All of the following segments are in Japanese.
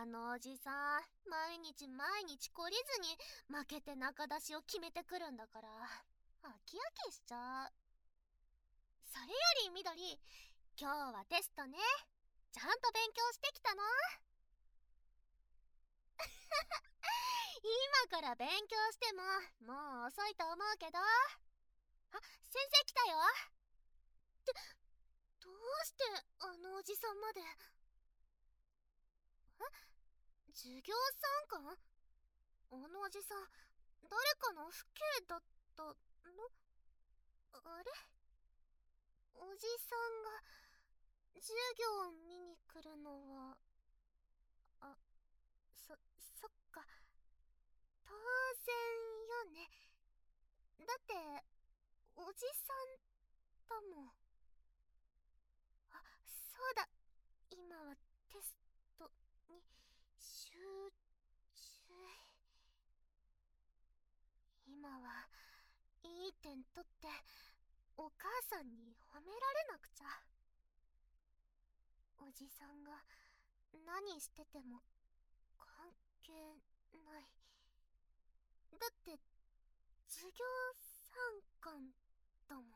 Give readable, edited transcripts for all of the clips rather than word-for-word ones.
あのおじさん、毎日毎日懲りずに負けて仲出しを決めてくるんだから、飽き飽きしちゃう。それよりみどり、今日はテストね。ちゃんと勉強してきたの？今から勉強してももう遅いと思うけど。あ、先生来たよ。ってどうしてあのおじさんまで。授業参観？あのおじさん誰かの父兄だったの？あれ、おじさんが授業を見に来るのは、あ、そっか、当然よね。だっておじさんだもん。あ、そうだ、今はテストに集中。今はいい点取ってお母さんに褒められなくちゃ。おじさんが何してても関係ない。だって授業参観だもん。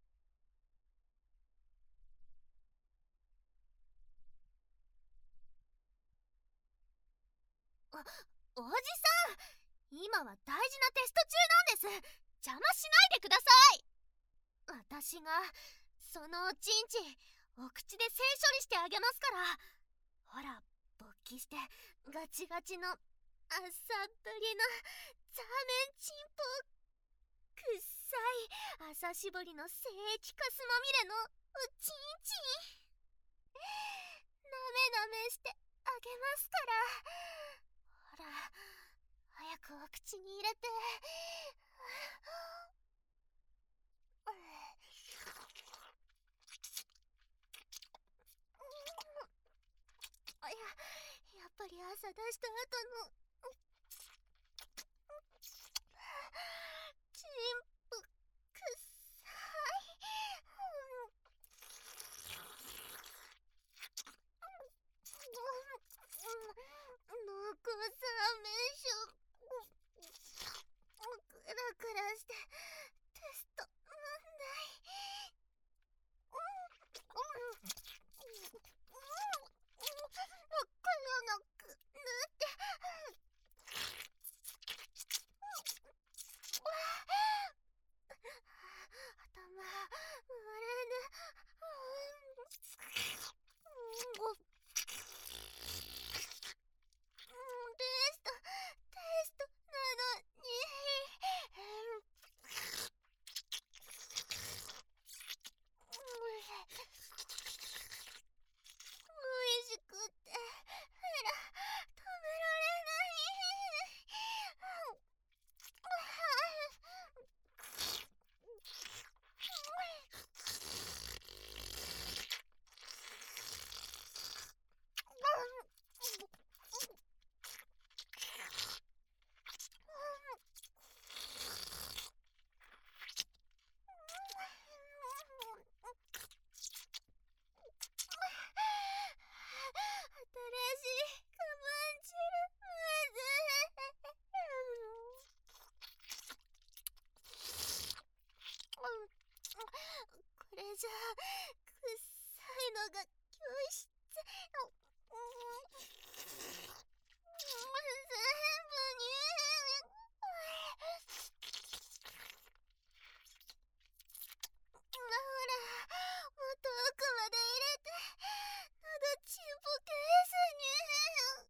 あ、おじさん、今は大事なテスト中なんです。邪魔しないでください。私がそのおちんちお口で性処理してあげますから。ほら、勃起してガチガチのあっさっぷりのザーメンチンポ、くっさい朝絞りの精液カスまみれのおちんちん、なめなめしてあげますから。ほら、早くお口に入れて。やっぱり朝出した後のチンプくっさい。濃厚さーメンショクラクラしてテスト問題。このノック塗って頭回らぬ。テストなのに。美味しくって止められない。新しいカバン汁まずこれじゃくっさいのが教室。全部に。ほら、もっと奥まで入れて。喉ちんぽケースに。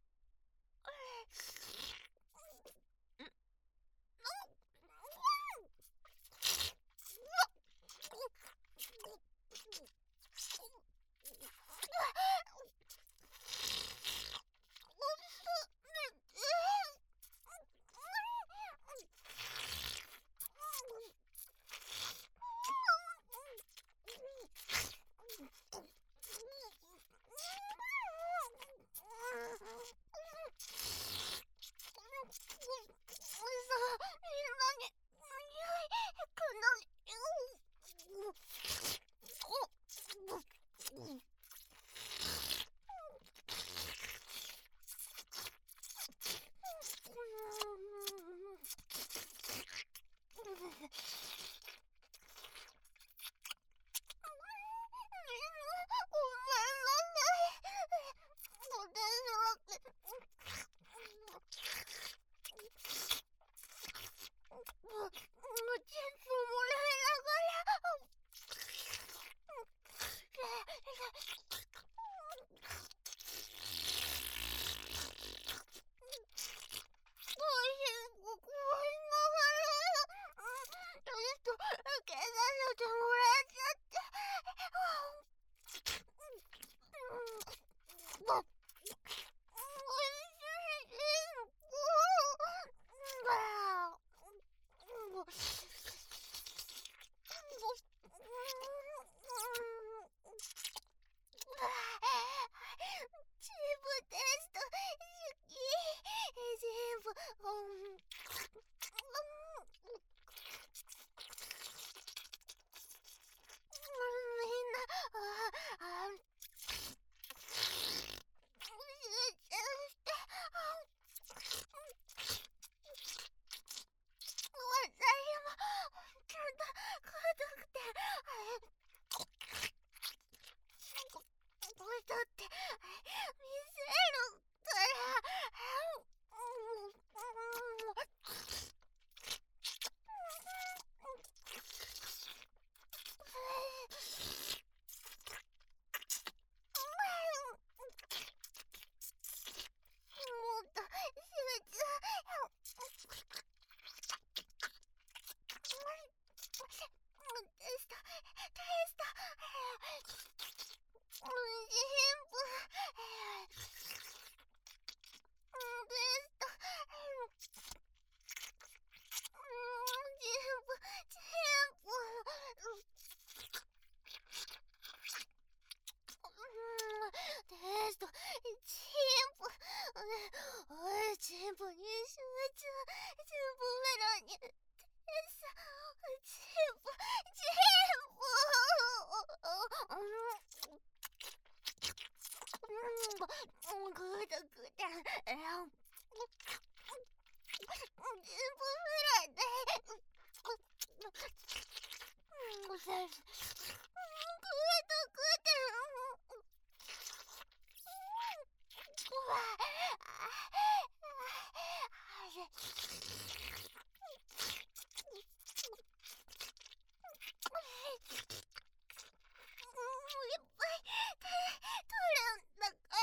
いっぱい取るんだから。